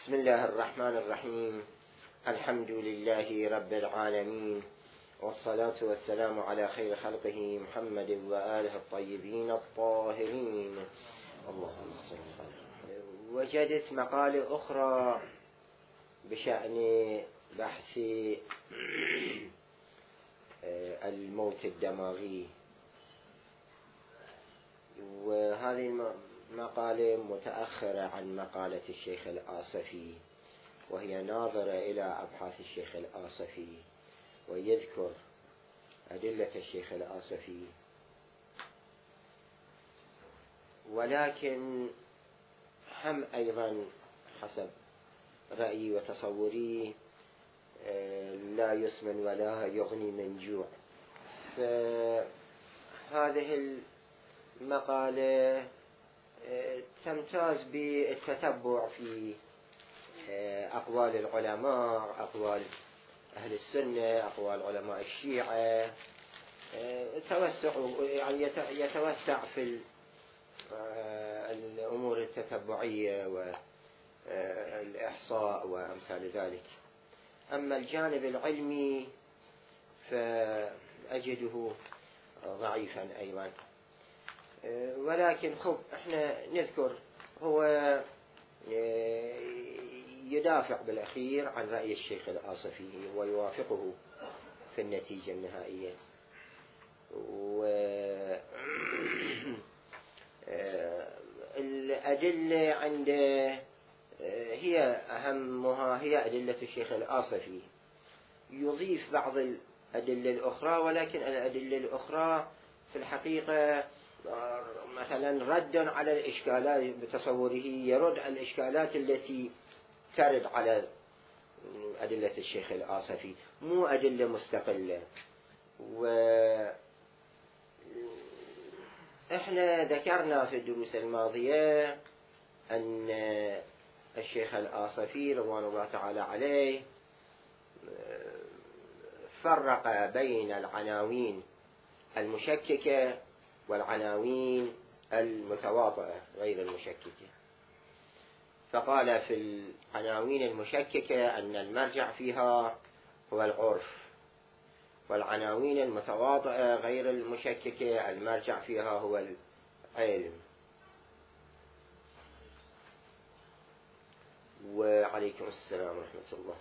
بسم الله الرحمن الرحيم. الحمد لله رب العالمين، والصلاة والسلام على خير خلقه محمد وآله الطيبين الطاهرين. اللهم صل على. وجدت مقالة أخرى بشأن بحث الموت الدماغي، وهذه مقالة متأخرة عن مقالة الشيخ الآصفي، وهي ناظرة إلى أبحاث الشيخ الآصفي، ويذكر أدلة الشيخ الآصفي، ولكن هم أيضا حسب رأيي وتصوري لا يسمن ولا يغني من جوع. فهذه المقالة تمتاز بالتتبع في أقوال العلماء، أقوال أهل السنة، أقوال علماء الشيعة، يعني يتوسع في الأمور التتبعية والإحصاء وأمثال ذلك. أما الجانب العلمي فأجده ضعيفا أيضا، ولكن احنا نذكر هو يدافع بالأخير عن رأي الشيخ الآصفي ويوافقه في النتيجة النهائية. الأدلة عنده هي أهمها هي أدلة الشيخ الآصفي، يضيف بعض الأدلة الأخرى، ولكن الأدلة الأخرى في الحقيقة مثلا رد على الإشكالات، بتصوره يرد على الإشكالات التي ترد على أدلة الشيخ الآصفي، مو أدلة مستقلة. وإحنا ذكرنا في الدروس الماضية أن الشيخ الآصفي رضوان الله تعالى عليه فرق بين العناوين المشككة والعناوين المتواطئة غير المشككة، فقال في العناوين المشككة أن المرجع فيها هو العرف، والعناوين المتواطئة غير المشككة المرجع فيها هو العلم. وعليكم السلام ورحمة الله.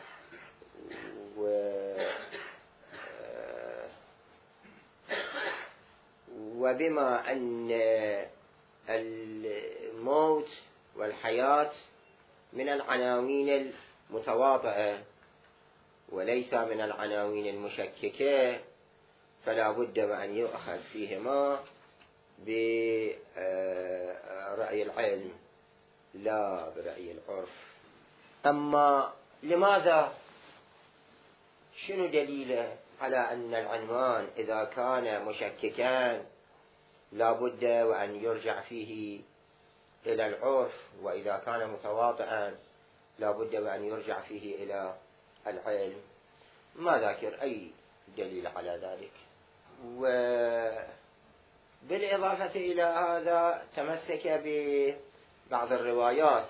وبما أن الموت والحياة من العناوين المتواطئة وليس من العناوين المشككة، فلا بد وأن يؤخذ فيهما برأي العلم لا برأي العرف. أما لماذا، شنو دليله على أن العنوان إذا كان مشككا لا بد وأن يرجع فيه إلى العرف، وإذا كان متواطئا لا بد وأن يرجع فيه إلى العلم؟ ما ذاكر أي دليل على ذلك. وبالإضافة إلى هذا تمسك ببعض الروايات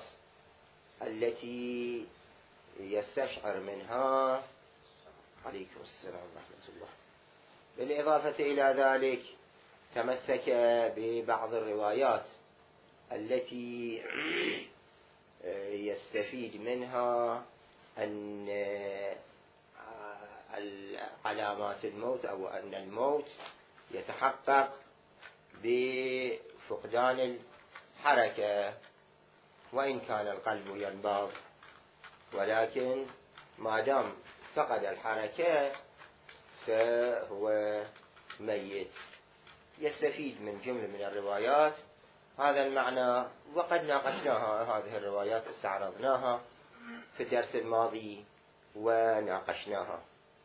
التي يستشعر منها. عليكم السلام ورحمة الله. بالإضافة إلى ذلك تمسك ببعض الروايات التي يستفيد منها أن علامات الموت أو أن الموت يتحقق بفقدان الحركة، وإن كان القلب ينبض، ولكن ما دام فقد الحركة فهو ميت. يستفيد من جملة من الروايات هذا المعنى، وقد ناقشناها هذه الروايات، استعرضناها في الدرس الماضي وناقشناها.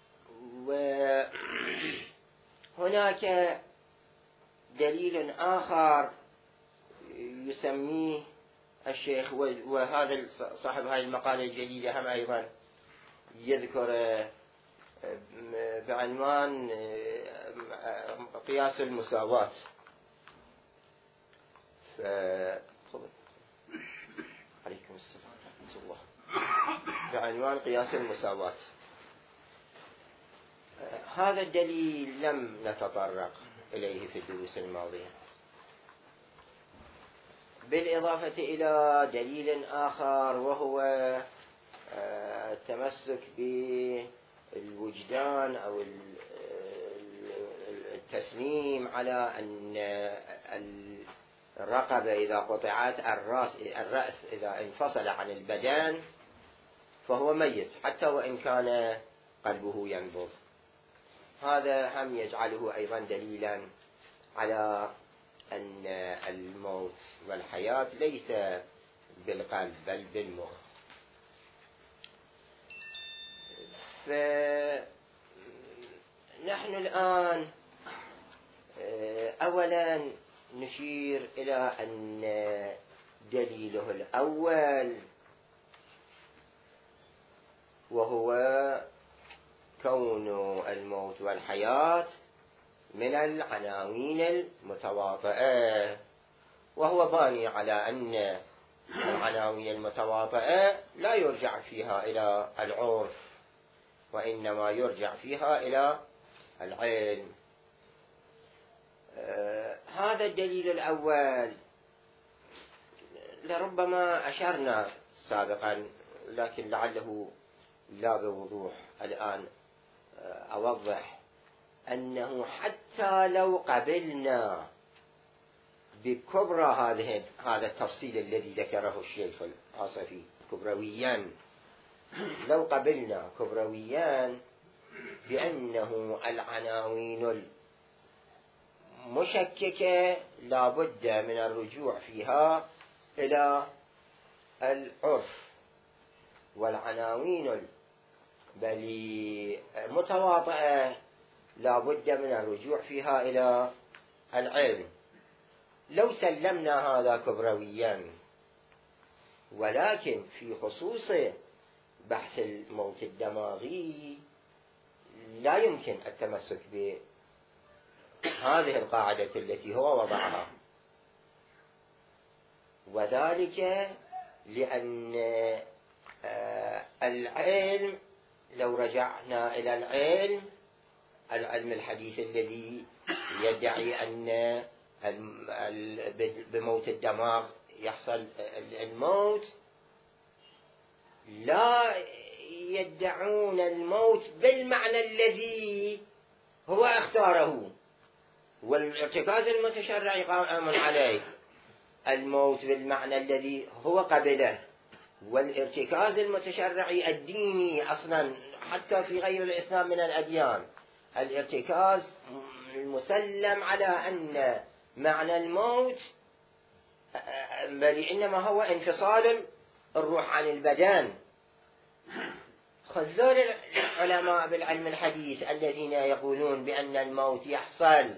وهناك دليل آخر يسميه الشيخ، وهذا صاحب هذه المقالة الجديدة هم أيضا يذكر بعنوان قياس المساواة. عليكم السلام ورحمة الله. عنوان قياس المساواة. هذا الدليل لم نتطرق إليه في الدروس الماضية، بالإضافة إلى دليل آخر وهو التمسك بالوجدان أو التسليم على أن الرقبة إذا قطعت، الرأس إذا انفصل عن البدن فهو ميت حتى وإن كان قلبه ينبض. هذا هم يجعله أيضا دليلا على أن الموت والحياة ليس بالقلب بل بالمخ. فنحن الآن أولا نشير إلى أن دليله الأول وهو كون الموت والحياة من العناوين المتواطئة، وهو باني على أن العناوين المتواطئة لا يرجع فيها إلى العرف وإنما يرجع فيها إلى العلم. هذا الدليل الأول لربما أشرنا سابقا لكن لعله لا بوضوح الآن أوضح، أنه حتى لو قبلنا بكبرى هذا التفصيل الذي ذكره الشيخ الآصفي كبرويا، لو قبلنا كبرويا بأنه العناوين المشككة لا بد من الرجوع فيها إلى العرف، والعناوين بل متواطئة لا بد من الرجوع فيها إلى العلم. لو سلمنا هذا كبرويا، ولكن في خصوص بحث الموت الدماغي لا يمكن التمسك بهذه القاعدة التي هو وضعها، وذلك لأن العلم لو رجعنا إلى العلم الحديث الذي يدعي أن بموت الدماغ يحصل الموت، لا يدعون الموت بالمعنى الذي هو اختاره، والارتكاز المتشرعي قائم عليه، الموت بالمعنى الذي هو قبله، والارتكاز المتشرعي الديني أصلا حتى في غير الإسلام من الأديان، الارتكاز المسلم على أن معنى الموت بل إنما هو انفصال الروح عن البدن. خذول العلماء بالعلم الحديث الذين يقولون بأن الموت يحصل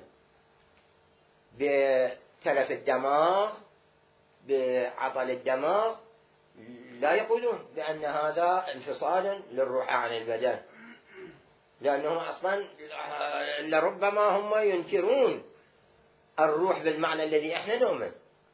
بتلف الدماغ بعطل الدماغ، لا يقولون بأن هذا انفصال للروح عن البدن، لأنه أصلا لربما هم ينكرون الروح بالمعنى الذي احنا نؤمن،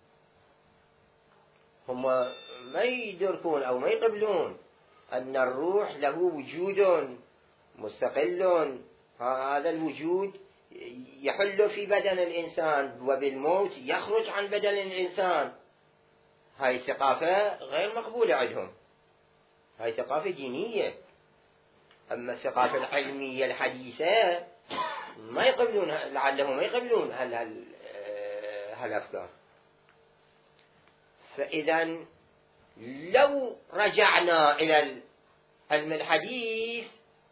هم ما يدركون أو ما يقبلون أن الروح له وجود مستقل، هذا الوجود يحل في بدن الإنسان وبالموت يخرج عن بدن الإنسان. هاي الثقافة غير مقبولة عندهم، هاي ثقافة دينية. أما الثقافة العلمية الحديثة ما يقبلون، لعلهم ما يقبلون هالأفكار. فإذا لو رجعنا إلى علم الحديث،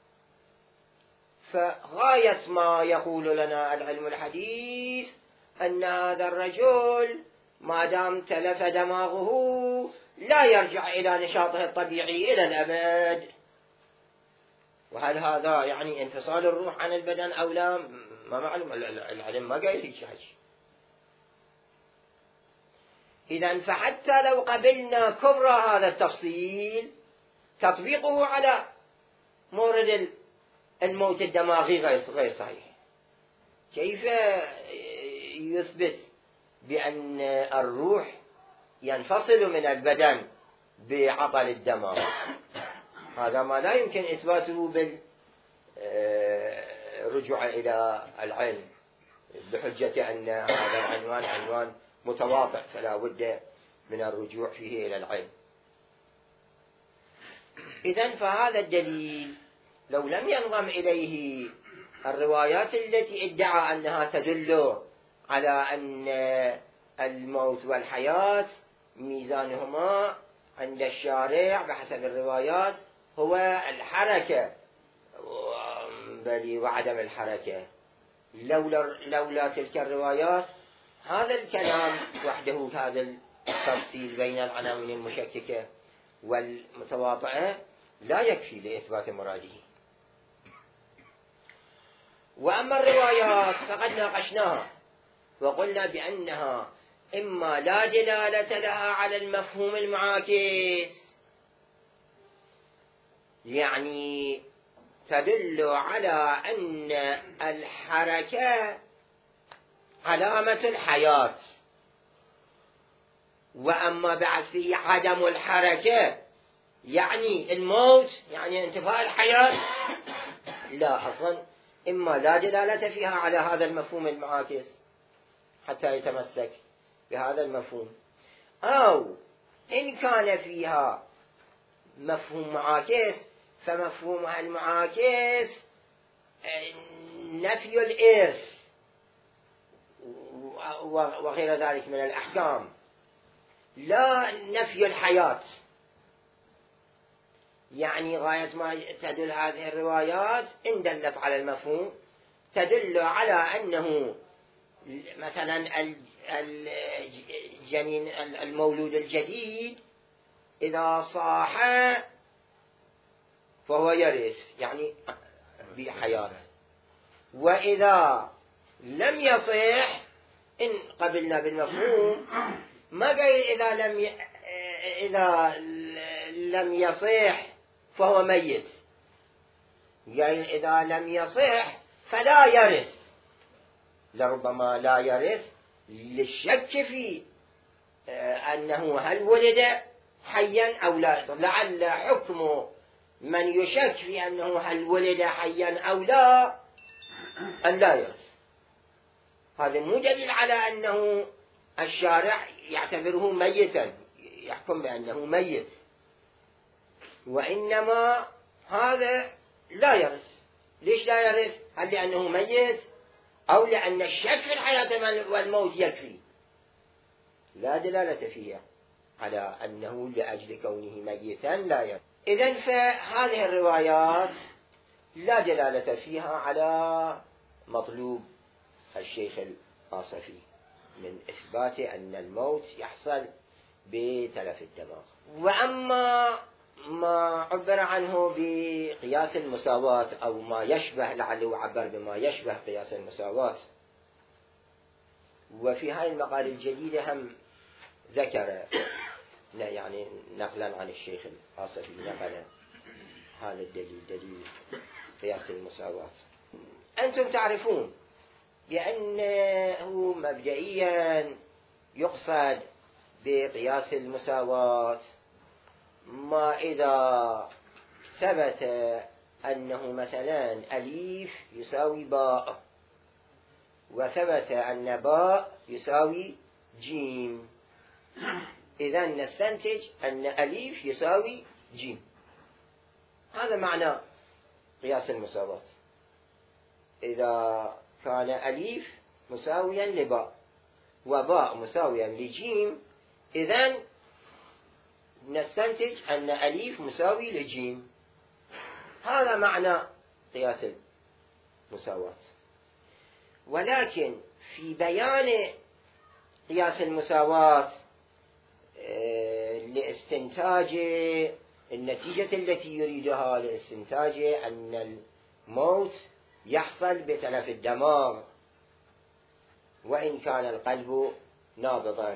فغاية ما يقول لنا العلم الحديث أن هذا الرجل ما دام تلف دماغه لا يرجع إلى نشاطه الطبيعي إلى الأبد. وهل هذا يعني انفصال الروح عن البدن أو لا؟ ما معلوم، العلم ما قايل هيك شيء. إذن فحتى لو قبلنا كبرى هذا التفصيل، تطبيقه على مورد الموت الدماغي غير صحيح. كيف يثبت بأن الروح ينفصل من البدن بعطل الدماغ؟ هذا ما لا يمكن إثباته بالرجوع إلى العلم بحجة أن هذا العنوان عنوان متواضع فلا بد من الرجوع فيه إلى العلم. إذن فهذا الدليل لو لم ينضم إليه الروايات التي ادعى أنها تدل على أن الموت والحياة ميزانهما عند الشارع بحسب الروايات هو الحركة بل وعدم الحركة، لولا تلك الروايات هذا الكلام وحده، هذا التفصيل بين العناوين المشككة والمتواطئة لا يكفي لإثبات مراده. وأما الروايات فقد ناقشناها وقلنا بأنها إما لا دلالة لها على المفهوم المعاكس، يعني تدل على أن الحركة علامة الحياة، وأما بعكسه عدم الحركة يعني الموت، يعني انتفاء الحياة. لا، أصلا إما لا دلالة فيها على هذا المفهوم المعاكس حتى يتمسك بهذا المفهوم، أو إن كان فيها مفهوم معاكس فمفهومها المعاكس نفي الإرث وغير ذلك من الأحكام، لا نفي الحياة. يعني غاية ما تدل هذه الروايات إن دلت على المفهوم تدل على أنه مثلا الجنين المولود الجديد إذا صاح فهو يرث يعني بحياة، وإذا لم يصح إن قبلنا بالمفهوم ما قال إذا لم يصح فهو ميت، قال إذا لم يصح فلا يرث، لربما لا يرث للشك في أنه هل ولد حيا أو لا، لعل حكم من يشك في أنه هل ولد حيا أو لا أن لا يرث. هذا مو دليل على أنه الشارع يعتبره ميتا يحكم بأنه ميت، وإنما هذا لا يرث. ليش لا يرث؟ هل لأنه ميت أو لأن الشك في الحياة والموت يكفي؟ لا دلالة فيها على أنه لأجل كونه ميتا لا يرث. إذن فهذه الروايات لا دلالة فيها على مطلوب الشيخ الآصفي من إثبات أن الموت يحصل بتلف الدماغ. وأما ما عبر عنه بقياس المساواة أو ما يشبه، لعله عبر بما يشبه قياس المساواة، وفي هذه المقالة الجديدة هم ذكر يعني نقلا عن الشيخ الآصفي نقل هذا الدليل، دليل قياس المساواة. أنتم تعرفون بأنه مبدئيا يقصد بقياس المساواة ما إذا ثبت أنه مثلا أليف يساوي باء، وثبت أن باء يساوي جيم، إذن نستنتج أن أليف يساوي جيم. هذا معنى قياس المساواة. إذا كان أليف مساويا لباء وباء مساويا لجيم، إذن نستنتج أن أليف مساوي لجيم. هذا معنى قياس المساواة. ولكن في بيان قياس المساواة لاستنتاج النتيجة التي يريدها، لاستنتاج أن الموت يحصل بتلف الدماغ وإن كان القلب نابضا،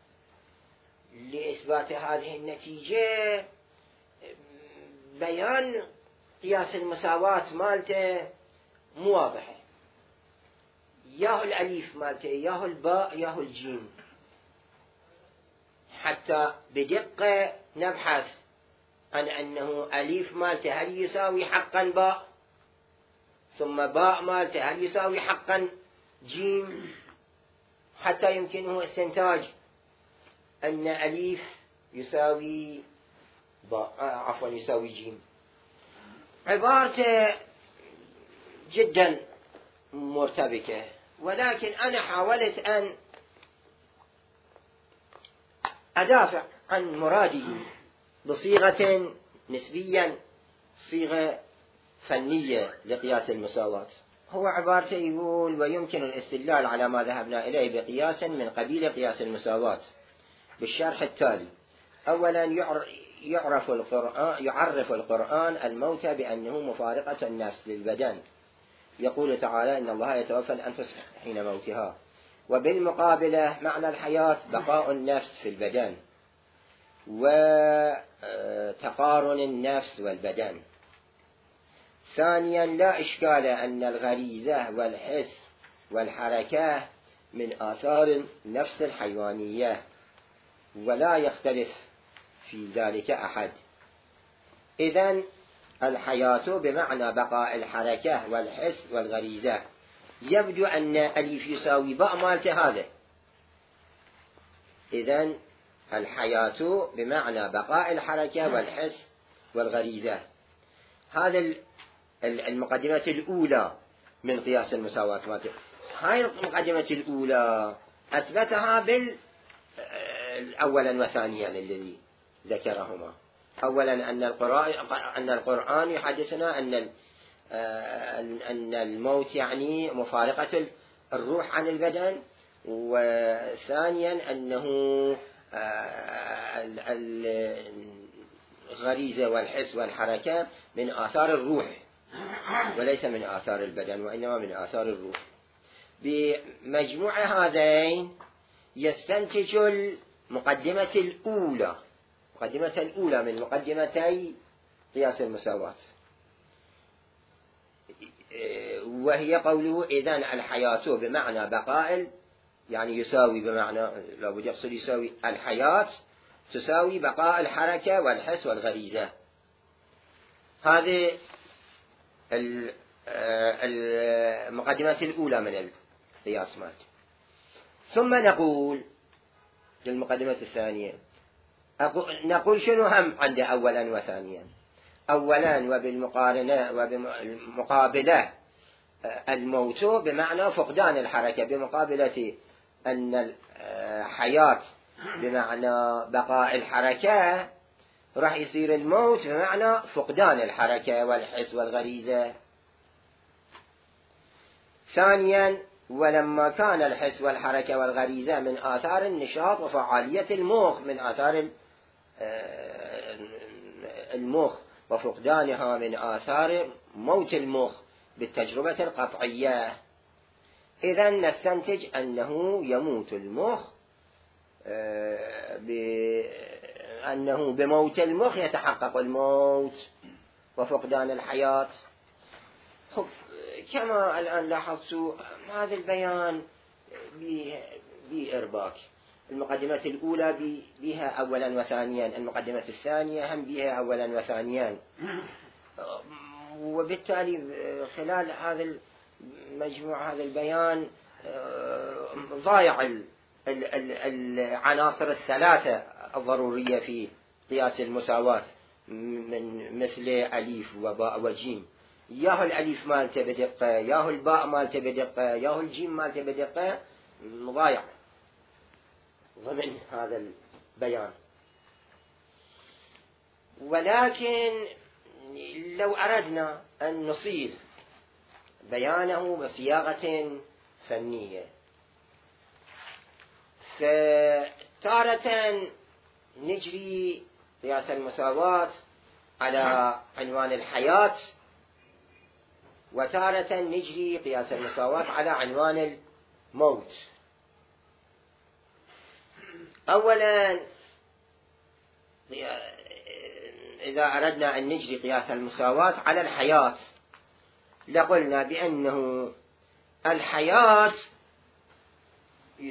لإثبات هذه النتيجة بيان قياس المساواة مالته مو واضحة، ياهو الأليف مالته ياهو الباء ياهو الجيم، حتى بدقة نبحث عن أنه أليف مالته هل يساوي حقا باء، ثم باء مالته هل يساوي حقا جيم، حتى يمكنه استنتاج أن أليف يساوي باء يساوي جيم. عبارته جدا مرتبكة، ولكن أنا حاولت أن أدافع عن مرادي بصيغة نسبيا صيغة فنية لقياس المساواة. هو عبارته يقول: ويمكن الاستدلال على ما ذهبنا إليه بقياس من قبيل قياس المساواة بالشرح التالي. أولا، يعرف القرآن الموت بأنه مفارقة النفس للبدن، يقول تعالى: إن الله يتوفى الأنفس حين موتها. وبالمقابلة معنى الحياة بقاء النفس في البدن وتقارن النفس والبدن. ثانيا، لا إشكال أن الغريزة والحس والحركة من آثار النفس الحيوانية، ولا يختلف في ذلك أحد. إذن الحياة بمعنى بقاء الحركة والحس والغريزة. يبدو أن أليف يساوي باء مالته هذا. إذن الحياة بمعنى بقاء الحركة والحس والغريزة. هذا المقدمة الأولى من قياس المساواة مالته. هاي المقدمة الأولى أثبتها أولا وثانيا الذي ذكرهما. أولا أن القرآن يحدثنا أن الموت يعني مفارقة الروح عن البدن، وثانيا أنه الغريزة والحس والحركة من آثار الروح وليس من آثار البدن، وإنما من آثار الروح. بمجموع هذين يستنتج المقدمة الأولى من مقدمتي قياس المساواة، وهي قوله: إذن الحياة بمعنى بقاء، يعني يساوي بمعنى لا بد يقصد يساوي الحياة تساوي بقاء الحركة والحس والغريزة. هذه المقدمة الأولى من القياس مالك. ثم نقول للمقدمة الثانية، نقول شنو هم عند أولا وثانيا. أولا وبالمقارنة وبمقابلة الموت بمعنى فقدان الحركة، بمقابلة أن الحياة بمعنى بقاء الحركة، راح يصير الموت بمعنى فقدان الحركة والحس والغريزة. ثانيا، ولما كان الحس والحركة والغريزة من آثار النشاط وفعالية المخ، من آثار المخ، وفقدانها من آثار موت المخ بالتجربة القطعية. إذن نستنتج أنه يموت المخ، أنه بموت المخ يتحقق الموت وفقدان الحياة. خب، كما الآن لاحظتوا هذا البيان بإرباك. المقدمة الأولى بها أولا وثانيا، المقدمة الثانية هم بها أولا وثانيا، وبالتالي خلال هذا المجموع هذا البيان ضايع العناصر الثلاثة الضرورية في قياس المساواة، من مثل أليف وباء وجيم. ياهو الأليف مالته بدقة، ياهو الباء مالته بدقة، ياهو الجيم مالته بدقة، ضايع ضمن هذا البيان. ولكن لو أردنا أن نصيغ بيانه بصياغة فنية، فتارة نجري قياس المساواة على عنوان الحياة، وتارة نجري قياس المساواة على عنوان الموت. أولا، إذا أردنا أن نجري قياس المساواة على الحياة، لقلنا بأنه الحياة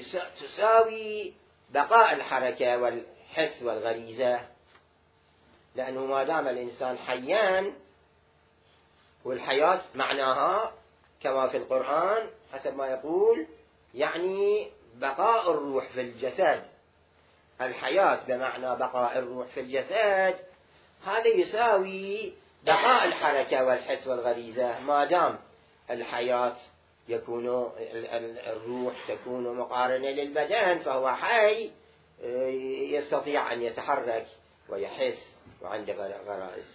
تساوي بقاء الحركة والحس والغريزة، لأنه ما دام الإنسان حيان، والحياة معناها كما في القرآن حسب ما يقول يعني بقاء الروح في الجسد. الحياة بمعنى بقاء الروح في الجسد، هذا يساوي بقاء الحركة والحس والغريزة. ما دام الحياة يكون الروح تكون مقارنة للبدن، فهو حي، يستطيع أن يتحرك ويحس وعنده غرائز.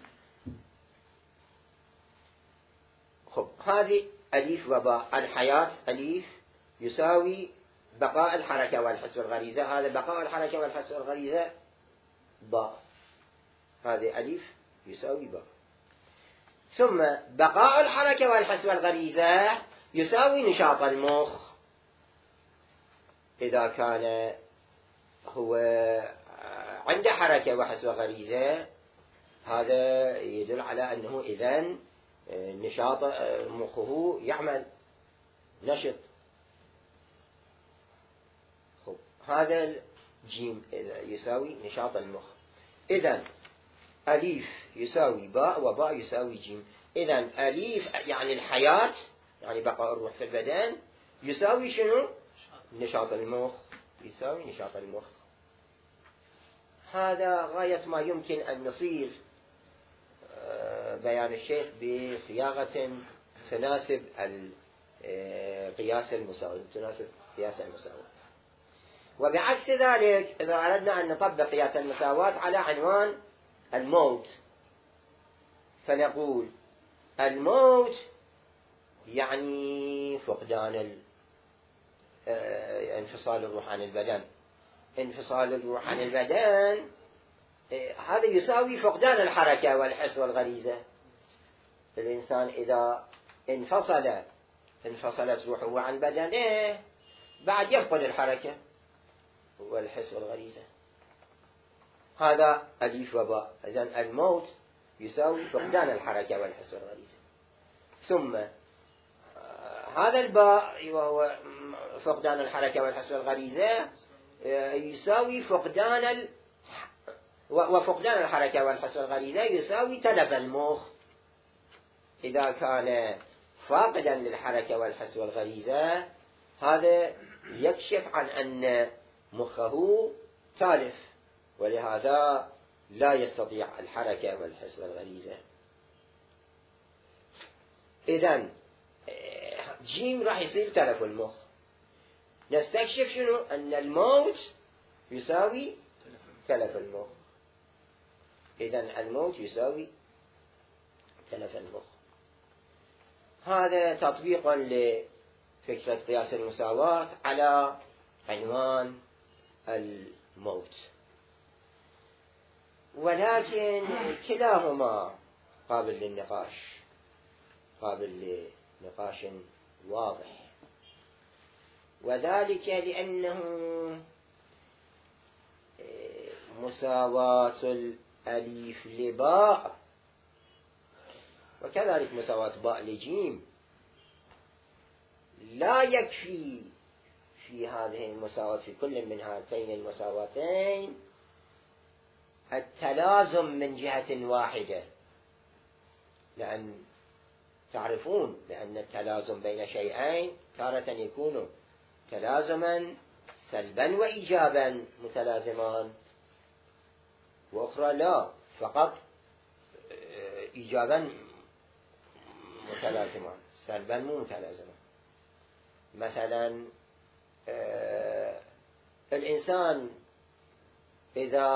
خب، هذه أليف وباء. الحياة أليف يساوي بقاء الحركة والحس والغريزة، هذا بقاء الحركة والحس والغريزة باء، هذه أليف يساوي باء. ثم بقاء الحركة والحس والغريزة يساوي نشاط المخ. إذا كان هو عنده حركة وحس وغريزة، هذا يدل على أنه إذن نشاط مخه يعمل نشط. خب، هذا الجيم يساوي نشاط المخ. إذن أليف يساوي باء، وباء يساوي جيم. إذن أليف يعني الحياة، يعني بقاء الروح في البدن، يساوي شنو؟ نشاط المخ، يساوي نشاط المخ. هذا غاية ما يمكن أن نصيغ بيان الشيخ بصياغة تناسب قياس المساواة، تناسب قياس المساواة. وبعكس ذلك، إذا أردنا أن نطبق قياس المساواة على عنوان الموت، فنقول الموت يعني فقدان انفصال الروح عن البدن. انفصال الروح عن البدن هذا يساوي فقدان الحركة والحس والغريزة. الإنسان إذا انفصلت روحه عن بدنه، بعد يفقد الحركة والحس والغريزة. هذا أليف وباء. إذن الموت يساوي فقدان الحركة والحس والغريزة. ثم هذا الباء وهو فقدان الحركة والحس والغريزة يساوي وفقدان الحركة والحس والغريزة يساوي تلف المخ. إذا كان فاقدا للحركة والحس والغريزة، هذا يكشف عن أن مخه تالف، ولهذا لا يستطيع الحركة والحس والغريزة. إذن جيم راح يصير تلف المخ. نستكشف شنو؟ أن الموت يساوي تلف المخ. إذن الموت يساوي تلف المخ. هذا تطبيقا لفكرة قياس المساواة على عنوان الموت. ولكن كلاهما قابل للنقاش، قابل لنقاش واضح، وذلك لأنه مساواة الأليف لباء وكذلك مساواة باء لجيم لا يكفي في هذه المساواة، في كل من هاتين المساواتين، التلازم من جهة واحدة. لأن تعرفون بأن التلازم بين شيئين تارة يكون تلازما سلبا وإيجابا متلازمان، وأخرى لا، فقط إيجابا متلازمان، سلبا مو متلازمان. مثلا الإنسان إذا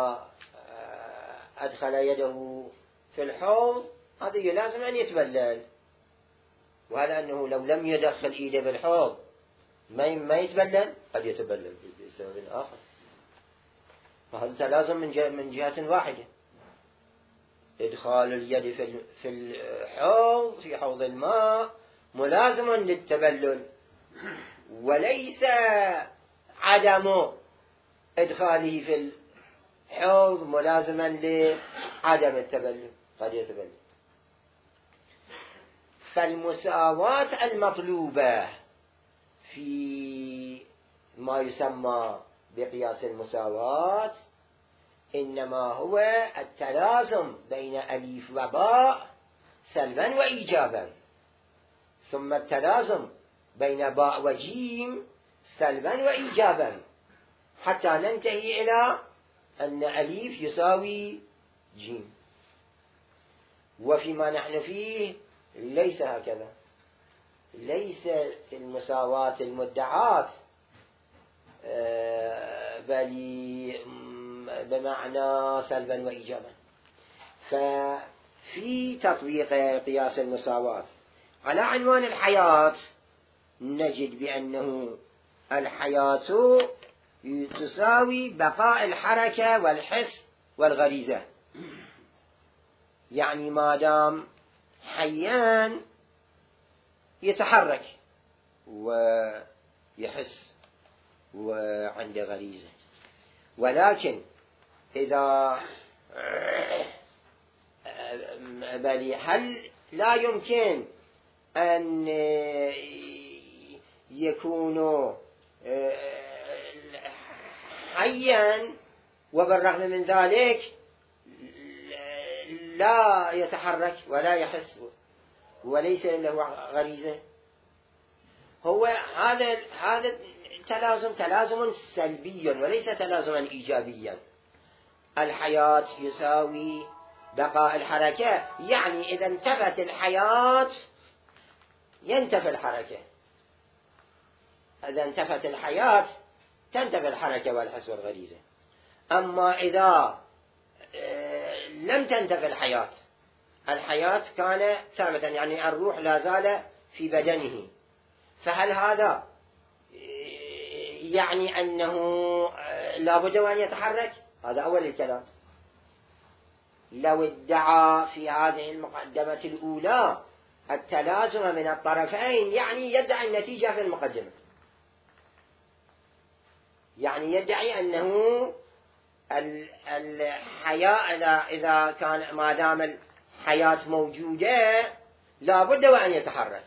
أدخل يده في الحوض، هذا يلازم أن يتبلل، وهذا أنه لو لم يدخل إيده بالحوض ما يتبلل، قد يتبلل بسبب آخر. فهذا تلازم من جهة واحدة. إدخال اليد في الحوض، في حوض الماء، ملازم للتبلل، وليس عدم إدخاله في الحوض ملازما لعدم التبلل، قد يتبلل. فالمساواة المطلوبة في ما يسمى بقياس المساواة إنما هو التلازم بين أليف وباء سلبا وإيجابا، ثم التلازم بين باء وجيم سلبا وإيجابا، حتى ننتهي إلى أن أليف يساوي جيم. وفيما نحن فيه ليس هكذا، ليس المساواة المدعاة بل بمعنى سلبا وإيجابا. ففي تطبيق قياس المساواة على عنوان الحياة نجد بأنه الحياة تساوي بقاء الحركة والحس والغريزة، يعني ما دام حيان يتحرك ويحس وعنده غريزة. ولكن إذا بل هل لا يمكن أن يكون حيا وبالرغم من ذلك لا يتحرك ولا يحس وليس له غريزة؟ هو هذا تلازم سلبي وليس تلازما إيجابيا. الحياة يساوي بقاء الحركة، يعني إذا انتفت الحياة ينتفي الحركة، إذا انتفت الحياة تنتفي الحركة والحس والغريزة. أما إذا لم تنتفي الحياة كان ثابتا، يعني الروح لا زال في بدنه، فهل هذا يعني أنه لا بد أن يتحرك؟ هذا أول الكلام. لو ادعى في هذه المقدمة الأولى التلازم من الطرفين، يعني يدعي النتيجة في المقدمة، يعني يدعي أنه الحياة إذا كان ما دام الحياة موجودة لا بد وأن يتحرك.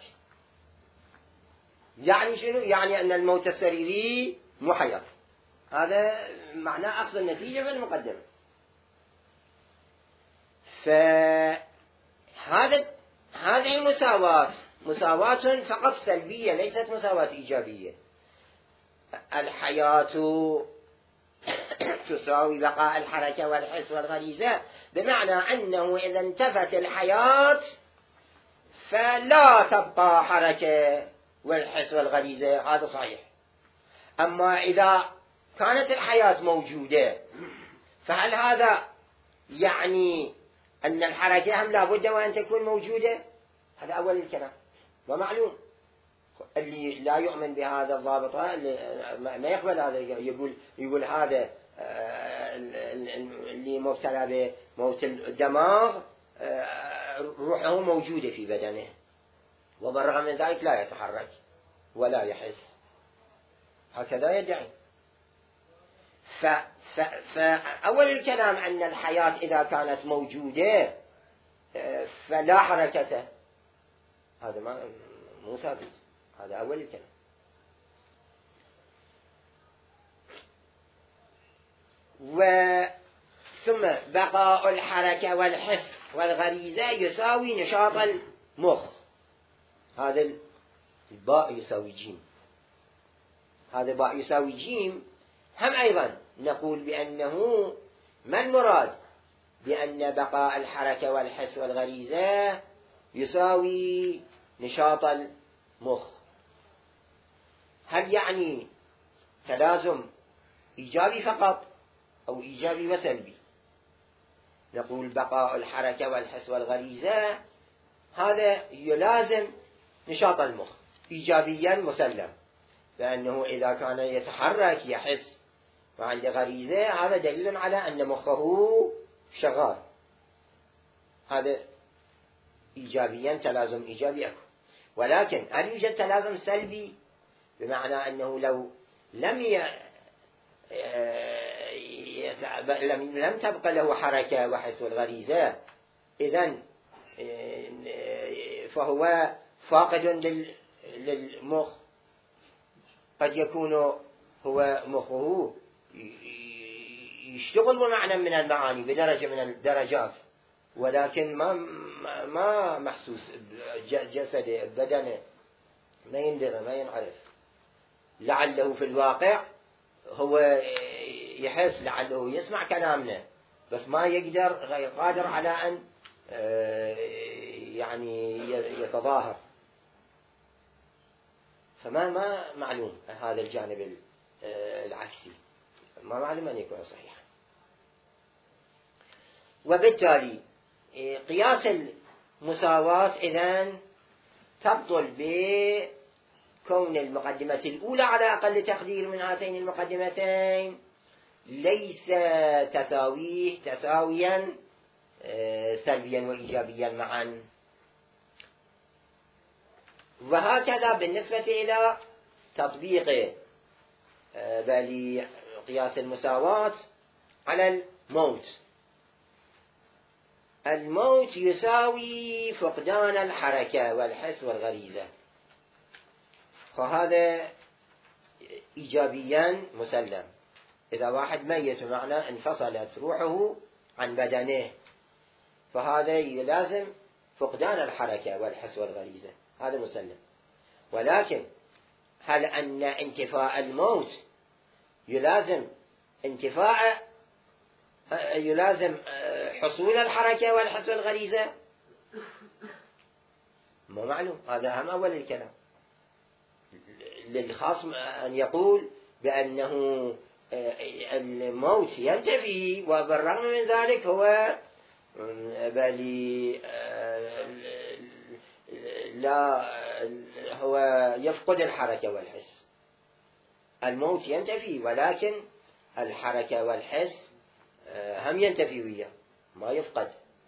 يعني شنو؟ يعني أن الموت السريري محيط. هذا معنى أخذ النتيجة في المقدمة. هذه مساواة فقط سلبية، ليست مساواة إيجابية. الحياة تساوي بقاء الحركة والحس والغريزة، بمعنى أنه إذا انتفت الحياة فلا تبقى حركة والحس والغريزة، هذا صحيح. أما إذا كانت الحياة موجودة فهل هذا يعني أن الحركة هم لا بد وأن تكون موجودة؟ هذا أول الكلام. ومعلوم اللي لا يؤمن بهذا الضابط ما يقبل هذا، يقول هذا اللي مبتلى بموت الدماغ روحه موجودة في بدنه وبالرغم من ذلك لا يتحرك ولا يحس، هكذا يدعي. فأول الكلام أن الحياة إذا كانت موجودة فلا حركة، هذا مو ثابت. هذا أول الكلام. ثم بقاء الحركة والحس والغريزة يساوي نشاط المخ. هذا الباء يساوي جيم، هذا باء يساوي جيم. هم أيضا نقول بأنه ما المراد بأن بقاء الحركة والحس والغريزة يساوي نشاط المخ؟ هل يعني تلازم إيجابي فقط أو إيجابي وسلبي؟ نقول بقاء الحركة والحس والغريزة هذا يلازم نشاط المخ إيجابيا مسلم، لأنه إذا كان يتحرك يحس وعنده غريزة هذا دليل على أن مخه شغال. هذا إيجابيا تلازم إيجابي أكو. ولكن هل يوجد تلازم سلبي؟ بمعنى أنه لو لم تبقى له حركة وحس والغريزة إذن فهو فاقد للمخ. قد يكون هو مخه يشتغل بمعنى من المعاني بدرجة من الدرجات، ولكن ما محسوس بجسده ببدنه، ما يندرى ما ينعرف. لعله في الواقع هو يحس، لعله يسمع كلامنا، بس ما يقدر، غير قادر على أن يعني يتظاهر. فما معلوم هذا الجانب العكسي، ما معلوم أن يكون صحيحا. وبالتالي قياس المساواة إذن تبطل بكون المقدمة الأولى على أقل تقدير من هاتين المقدمتين ليس تساويا سلبيا وإيجابيا معا. وهكذا بالنسبة إلى تطبيق قياس المساواة على الموت. الموت يساوي فقدان الحركة والحس والغريزة، فهذا إيجابيا مسلم. إذا واحد ميت معنى انفصلت روحه عن بدنه، فهذا يلازم فقدان الحركة والحس والغريزة، هذا مسلم. ولكن هل أن انتفاء الموت يلازم حصول الحركة والحس والغريزة؟ ما معلوم، هذا أهم أول الكلام. للخصم أن يقول بأنه الموت ينتفي، وبالرغم من ذلك هو لا هو يفقد الحركة والحس. الموت ينتفي ولكن الحركة والحس هم ينتفي وياه، ما يفقد.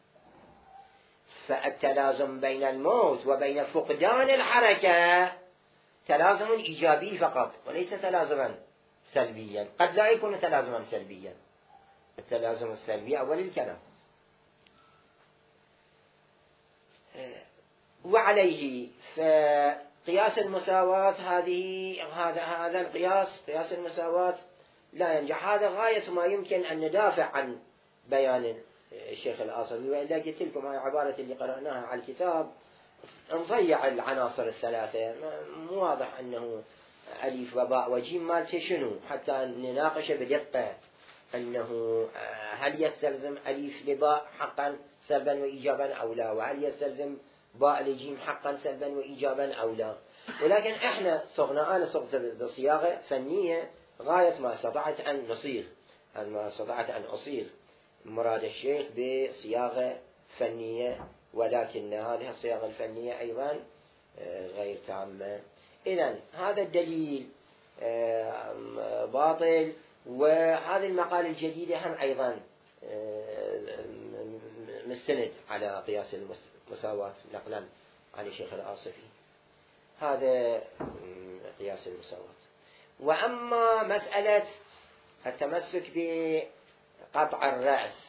فالتلازم بين الموت وبين فقدان الحركة تلازم إيجابي فقط، وليس تلازما سلبيا. قد لا يكون تلازما سلبيا، التلازم السلبي أول الكلام. وعليه فقياس المساواة هذا القياس، قياس المساواة لا ينجح. هذا غاية ما يمكن أن ندافع عن بيان الشيخ الآصفي. وإلا قلت لكم هاي عبارة اللي قرأناها على الكتاب نضيع العناصر الثلاثة، مو واضح أنه ألف وباء وجيم مالته شنو، حتى نناقش بدقة أنه هل يستلزم ألف لباء حقا سلبا وإيجابا أو لا، وهل يستلزم باء لجيم حقا سلبا وإيجابا أو لا. ولكن احنا أنا صغت بصياغة فنية غاية ما استطعت أن أصيغ مراد الشيخ بصياغة فنية، ولكن هذه الصياغة الفنية أيضا غير تامة. إذن هذا الدليل باطل. وهذه المقالة الجديدة هم أيضا مستند على قياس المساواة نقلا عن الشيخ الآصفي. هذا قياس المساواة. وأما مسألة التمسك بقطع الرأس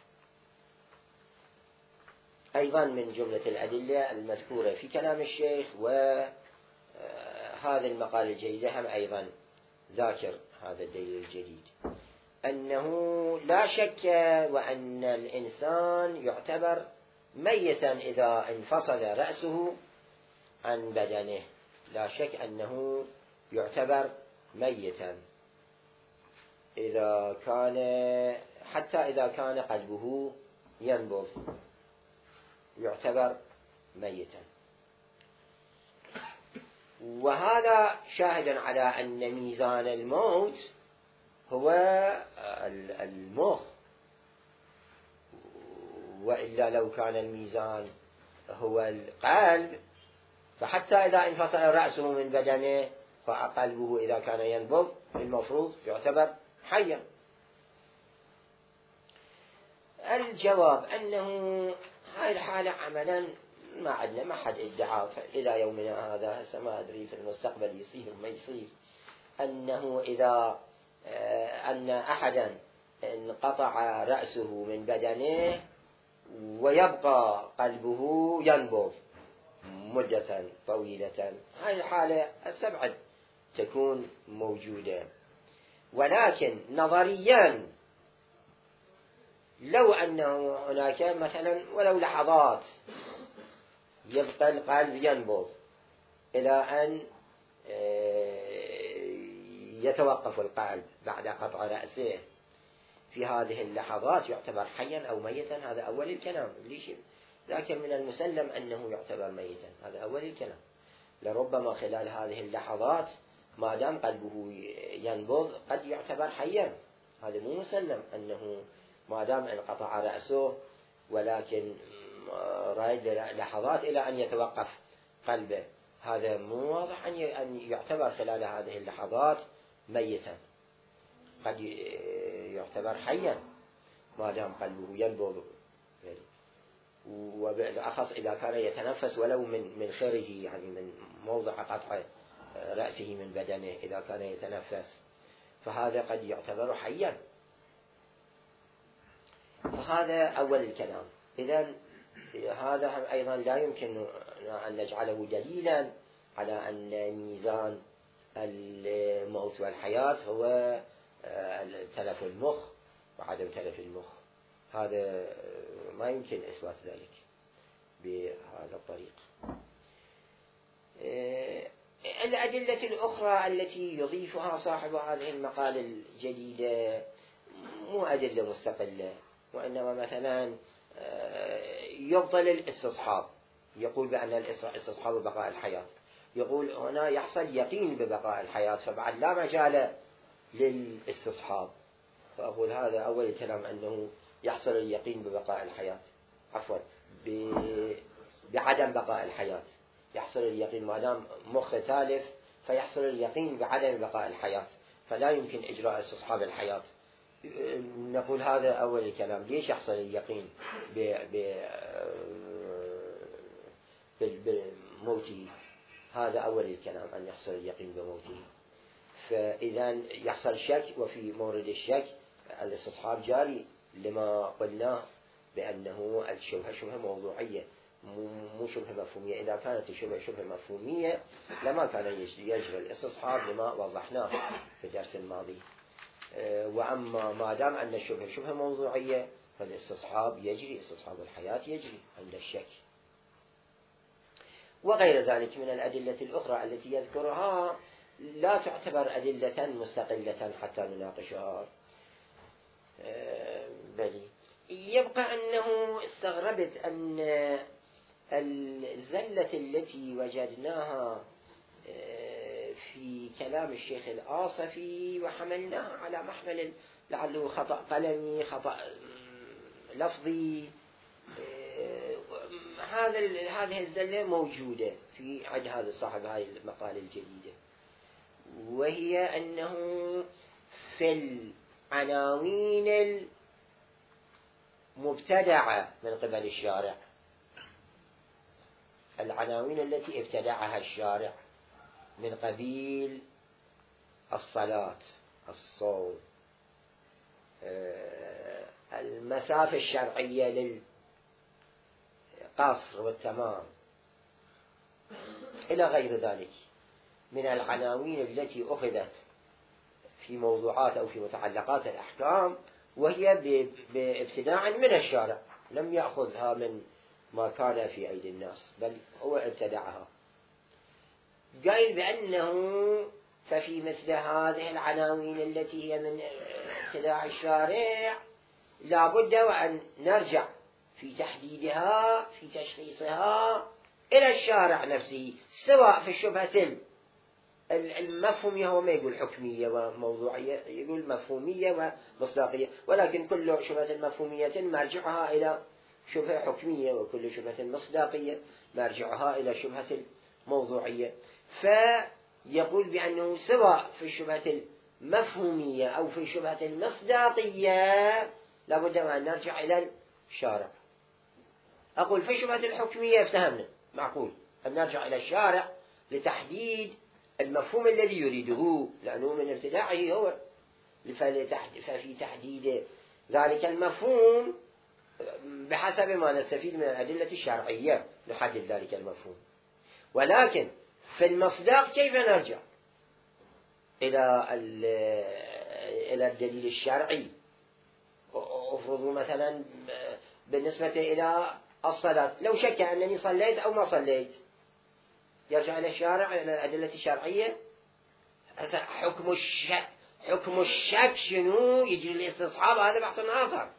أيضا من جملة الأدلة المذكورة في كلام الشيخ، وهذا المقال الجديد هم أيضا ذاكر هذا الدليل الجديد، أنه لا شك وأن الإنسان يعتبر ميتا إذا انفصل رأسه عن بدنه. لا شك أنه يعتبر ميتا حتى إذا كان قلبه ينبض يعتبر ميتا. وهذا شاهد على أن ميزان الموت هو المخ، وإلا لو كان الميزان هو القلب فحتى إذا انفصل رأسه من بدنه فقلبه إذا كان ينبض المفروض يعتبر حيا. الجواب أنه هاي الحالة عملا ما عندنا، ما حد ادعى إلى يومنا هذا، هسه ما أدري في المستقبل يصير ما يصير، أنه إذا أن أحدا انقطع رأسه من بدنه ويبقى قلبه ينبض مدة طويلة، هاي الحالة استبعد تكون موجودة. ولكن نظريا لو أنه هناك مثلا ولو لحظات يبقى القلب ينبض إلى أن يتوقف القلب بعد قطع رأسه، في هذه اللحظات يعتبر حيا أو ميتا؟ هذا أول الكلام. ليش؟ لكن من المسلم أنه يعتبر ميتا، هذا أول الكلام. لربما خلال هذه اللحظات ما دام قلبه ينبض قد يعتبر حيا، هذا مو مسلم أنه ما دام انقطع رأسه ولكن رايد لحظات إلى أن يتوقف قلبه، هذا مو واضح أن يعتبر خلال هذه اللحظات ميتا، قد يعتبر حيا ما دام قلبه ينبض. وبالأخص إذا كان يتنفس ولو من خره، يعني من موضع قطع رأسه من بدنه، إذا كان يتنفس فهذا قد يعتبر حيا. فهذا أول الكلام. إذن هذا أيضا لا يمكن أن نجعله دليلا على أن ميزان الموت والحياة هو تلف المخ وعدم تلف المخ، هذا ما يمكن إثبات ذلك بهذا الطريق. الأدلة الأخرى التي يضيفها صاحب هذه المقالة الجديدة مو أدلة مستقلة، وإنما مثلا يبطل الاستصحاب، يقول بأن الاستصحاب بقاء الحياة، يقول هنا يحصل يقين ببقاء الحياة فبعد لا مجال للاستصحاب. فأقول هذا أول الكلام، أنه يحصل اليقين ببقاء الحياة، عفوا بعدم بقاء الحياة، يحصل اليقين ما دام مخ تالف فيحصل اليقين بعدم بقاء الحياة، فلا يمكن إجراء استصحاب الحياة. نقول هذا أول الكلام. ليش يحصل اليقين بموته؟ هذا أول الكلام، أن يحصل اليقين بموته. فإذا يحصل شك، وفي مورد الشك الاستصحاب جاري، لما قلنا بأنه الشبهة شبهة موضوعية مو شبهة مفهومية. إذا كانت الشبهة شبهة مفهومية لما كان يجري الاستصحاب لما وضحناه في الدرس الماضي. وأما ما دام أن الشبهة شبهة موضوعية فالاستصحاب يجري، استصحاب الحياة يجري عند الشك. وغير ذلك من الأدلة الأخرى التي يذكرها لا تعتبر أدلة مستقلة حتى نناقشها. بل يبقى أنه استغربت أن الزلة التي وجدناها في كلام الشيخ الآصفي وحملناها على محمل لعله خطأ قلمي، خطأ لفظي، هذه الزلة موجودة في عند هذا صاحب هذه المقالة الجديدة، وهي أنه في العناوين المبتدعة من قبل الشارع، العناوين التي ابتدعها الشارع من قبيل الصلاة، الصوم، المسافة الشرعية للقصر والتمام إلى غير ذلك من العناوين التي أخذت في موضوعات أو في متعلقات الأحكام، وهي بابتداع من الشارع، لم يأخذها من ما كان في أيدي الناس بل هو ابتدعها. قال بأنه ففي مثل هذه العناوين التي هي من ابتداع الشارع لا بد وأن نرجع في تحديدها في تشخيصها إلى الشارع نفسه، سواء في الشبهة المفهومية، هو ما يقول حكمية وموضوعية، يقول مفهومية ومصداقية، ولكن كل شبهة مفهومية مرجعها إلى شبهة حكمية، وكل شبهة مصداقية مرجعها إلى شبهة موضوعية. فيقول بأنه سواء في الشبهة المفهومية أو في الشبهة المصداقية لابد أن نرجع إلى الشارع. أقول في الشبهة الحكمية افتهمنا، معقول أن نرجع إلى الشارع لتحديد المفهوم الذي يريده، لأنه من ابتداعه هو، ففي تحديد ذلك المفهوم بحسب ما نستفيد من الأدلة الشرعية نحدد ذلك المفهوم. ولكن في المصداق كيف نرجع إلى الدليل الشرعي؟ افرضوا مثلا بالنسبة إلى الصلاة، لو شك أنني صليت أو ما صليت يرجع إلى الشارع، إلى الأدلة الشرعية. حكم الشك شنو؟ يجري الاستصحاب، هذا بحث آخر،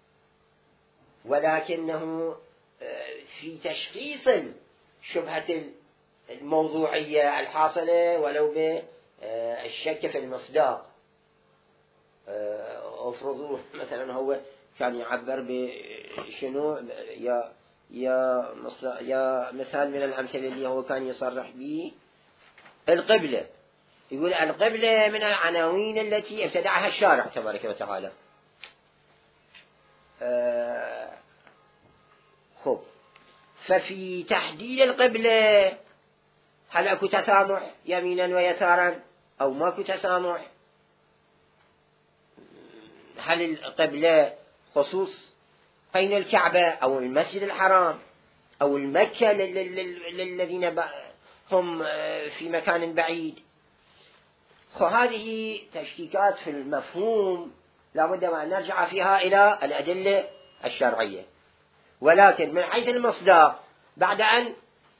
ولكنه في تشخيص الشبهة الموضوعية الحاصلة ولو بالشك في المصداق. افرضوا مثلا هو كان يعبر بشنو، يا مثال من الأمثلة اللي هو كان يصرح به القبلة، يقول القبلة من العناوين التي ابتدعها الشارع تبارك وتعالى. خب، ففي تحديد القبلة هل أكو تسامح يمينا ويسارا أو ماكو تسامح؟ هل القبلة خصوص أين الكعبة أو المسجد الحرام أو المكة للذين هم في مكان بعيد؟ هذه تشكيكات في المفهوم لابد أن نرجع فيها إلى الأدلة الشرعية. ولكن من حيث المصداق، بعد أن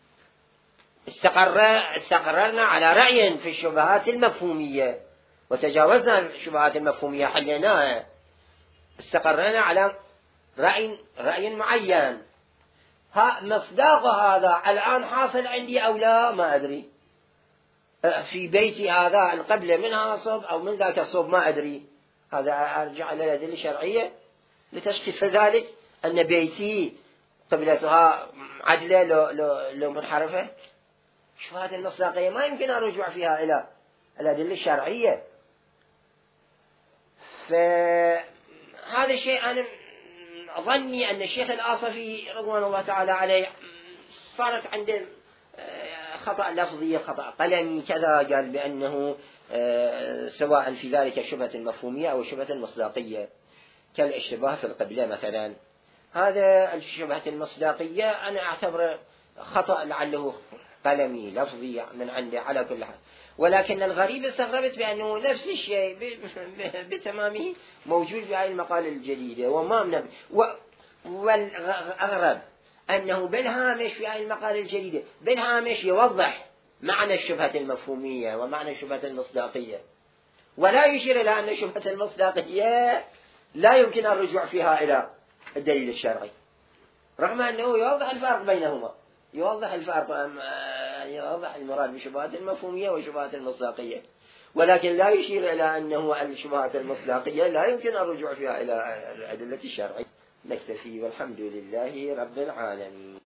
استقررنا على رأي في الشبهات المفهومية وتجاوزنا الشبهات المفهومية حليناها، استقررنا على رأي معين، مصداق هذا الآن حاصل عندي أو لا ما أدري. في بيتي هذا القبلة منها صوب أو من ذاك الصوب ما أدري، هذا أرجع إلى الأدلة الشرعية لتشخيص ذلك أن بيتي قبلتها عدلة لو منحرفة. شبهات المصداقية ما يمكن الرجوع فيها إلى الأدلة الشرعية. فهذا الشيء أنا ظني أن الشيخ الآصفي رضوان الله تعالى عليه صارت عنده خطأ لفظي، خطأ قلمي كذا، قال بأنه سواء في ذلك الشبهة المفهومية أو الشبهة المصداقية كالاشتباه في القبلة مثلا. هذا الشبهة المصداقية أنا أعتبره خطأ لعله قلمي لفظي من عنده على كل حال، ولكن الغريب استغربت بأنه نفس الشيء بتمامه موجود في هذه المقالة الجديدة والأغرب أنه بالهامش في هذه المقالة الجديدة بالهامش يوضح معنى الشبهة المفهومية ومعنى الشبهة المصداقية، ولا يشير إلى أن الشبهة المصداقية لا يمكن الرجوع فيها إلى الدليل الشرعي، رغم أنه يوضح الفرق بينهما، يوضح الفرق، يوضح المراد بالشبهات المفهومية والشبهات المصداقية، ولكن لا يشير إلى أنه الشبهات المصداقية لا يمكن الرجوع فيها إلى الأدلة الشرعية. نكتفي والحمد لله رب العالمين.